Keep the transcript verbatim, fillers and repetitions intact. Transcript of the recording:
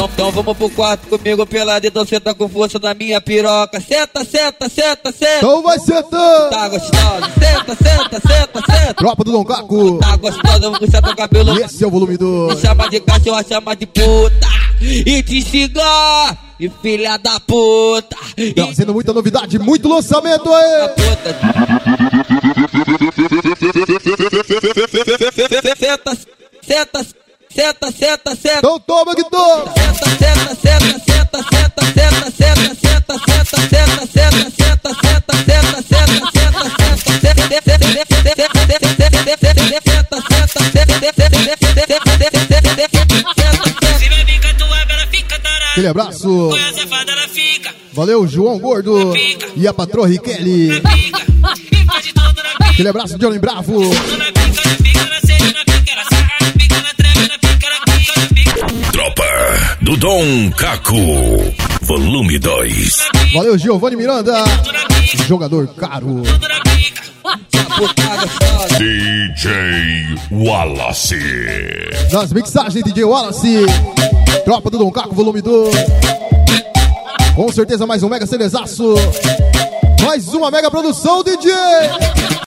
Então, então vamos pro quarto comigo pelado, então senta com força na minha piroca. Senta, senta, senta, senta. Então vai sentando. Tá gostosa, senta, senta, senta, senta. Tropa do Dom Caco. Tá gostosa, vou puxar teu cabelo. E esse é o volume do... Me chama de cachorro, chama de puta. E te xingar, e filha da puta. Trazendo muita novidade, muito lançamento aí. Senta, senta, senta, senta, senta. Então toma que toma. Senta, senta, senta, senta, senta, senta, senta, senta, senta, senta, senta, senta, senta, senta, Aquele abraço. Valeu, João Gordo e a patroa Riquelme. Aquele abraço, Johnny Bravo. Tropa do Dom Caco, volume dois. Valeu, Giovanni Miranda, jogador caro. D J Wallace. Nas mixagens, D J Wallace. Tropa do Dom Caco, volume dois. Com certeza mais um mega celezaço. Mais uma mega produção, D J.